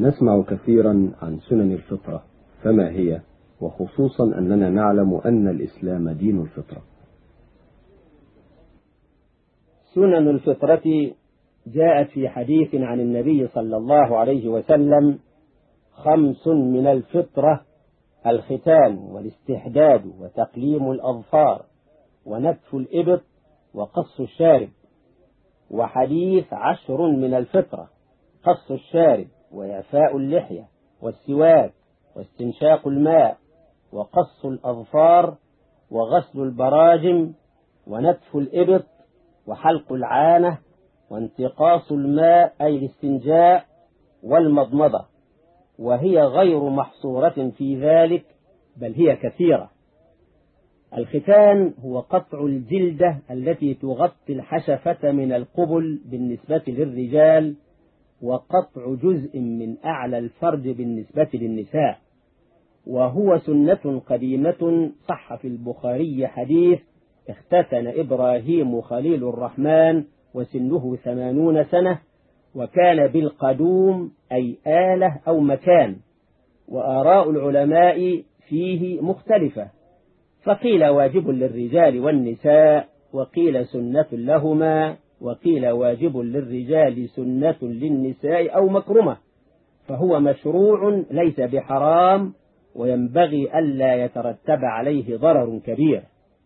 نسمع كثيرا عن سنن الفطرة، فما هي؟ وخصوصا أننا نعلم أن الإسلام دين الفطرة. سنن الفطرة جاءت في حديث عن النبي صلى الله عليه وسلم: 5 من الفطرة: الختان والاستحداد وتقليم الأظفار ونتف الإبط وقص الشارب. وحديث 10 من الفطرة: قص الشارب وإعفاء اللحية والسواك واستنشاق الماء وقص الأظفار وغسل البراجم ونتف الإبط وحلق العانة وانتقاص الماء أي الاستنجاء والمضمضة، وهي غير محصورة في ذلك بل هي كثيرة. الختان هو قطع الجلدة التي تغطي الحشفة من القبل بالنسبة للرجال، وقطع جزء من أعلى الفرج بالنسبة للنساء، وهو سنة قديمة. صح في البخاري حديث: اختتن إبراهيم خليل الرحمن وسنه 80 سنة، وكان بالقدوم أي آلة أو مكان. وآراء العلماء فيه مختلفة، فقيل واجب للرجال والنساء، وقيل سنة لهما، وقيل واجب للرجال سنة للنساء أو مكرمة، فهو مشروع ليس بحرام، وينبغي ألا يترتب عليه ضرر كبير.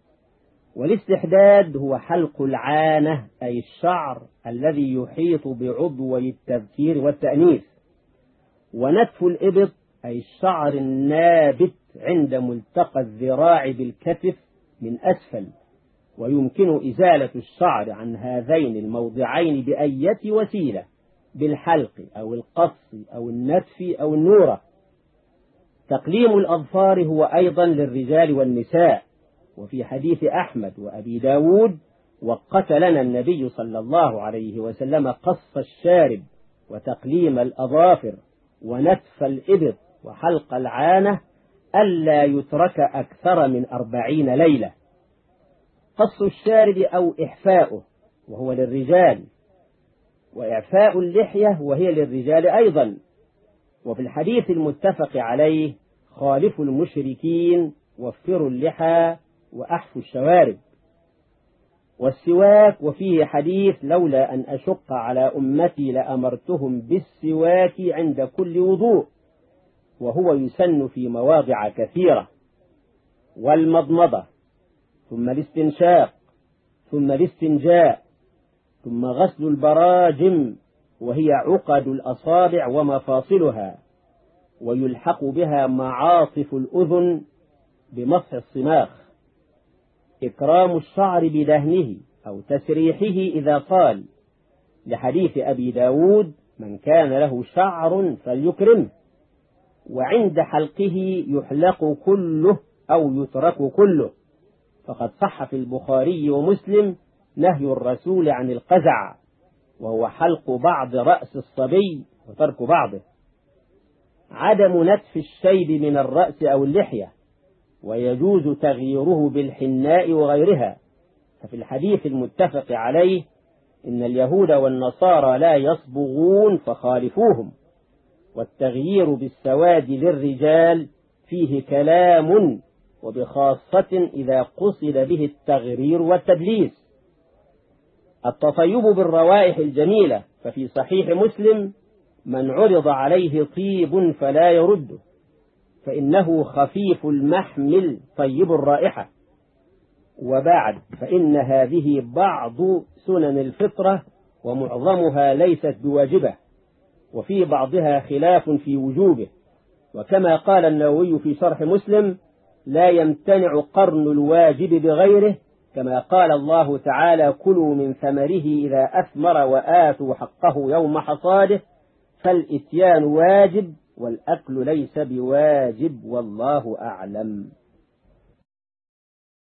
والاستحداد هو حلق العانة أي الشعر الذي يحيط بعضوي التذكير والتأنيث. ونتف الإبط أي الشعر النابت عند ملتقى الذراع بالكتف من أسفل، ويمكن إزالة الشعر عن هذين الموضعين بأية وسيلة: بالحلق أو القص أو النتف أو النورة. تقليم الأظفار هو أيضا للرجال والنساء، وفي حديث أحمد وأبي داود: وقت لنا النبي صلى الله عليه وسلم قص الشارب وتقليم الأظافر ونتف الإبط وحلق العانة ألا يترك أكثر من 40 ليلة. قص الشارب أو إحفاؤه وهو للرجال، وإعفاء اللحية وهي للرجال أيضا. وفي الحديث المتفق عليه: خالفوا المشركين وفروا اللحى وأحفوا الشوارب. والسواك وفيه حديث: لولا أن أشق على أمتي لأمرتهم بالسواك عند كل وضوء، وهو يسن في مواضع كثيرة. والمضمضة، ثم الاستنشاق، ثم الاستنجاء، ثم غسل البراجم وهي عقد الأصابع ومفاصلها، ويلحق بها معاطف الأذن بمسح الصماخ. إكرام الشعر بدهنه أو تسريحه إذا طال، لحديث أبي داود: من كان له شعر فليكرمه. وعند حلقه يحلق كله أو يترك كله، فقد صح في البخاري ومسلم نهي الرسول عن القزع، وهو حلق بعض رأس الصبي وترك بعضه. عدم نتف الشيب من الرأس أو اللحية، ويجوز تغييره بالحناء وغيرها، ففي الحديث المتفق عليه: إن اليهود والنصارى لا يصبغون فخالفوهم. والتغيير بالسواد للرجال فيه كلام، وبخاصة إذا قصد به التغرير والتدليس. التطيب بالروائح الجميلة، ففي صحيح مسلم: من عرض عليه طيب فلا يرده، فإنه خفيف المحمل طيب الرائحة. وبعد، فإن هذه بعض سنن الفطرة، ومعظمها ليست بواجبة، وفي بعضها خلاف في وجوبه. وكما قال النووي في شرح مسلم: لا يمتنع قرن الواجب بغيره، كما قال الله تعالى: كلوا من ثمره إذا أثمر وآتوا حقه يوم حصاده. فالإتيان واجب، والأكل ليس بواجب، والله أعلم.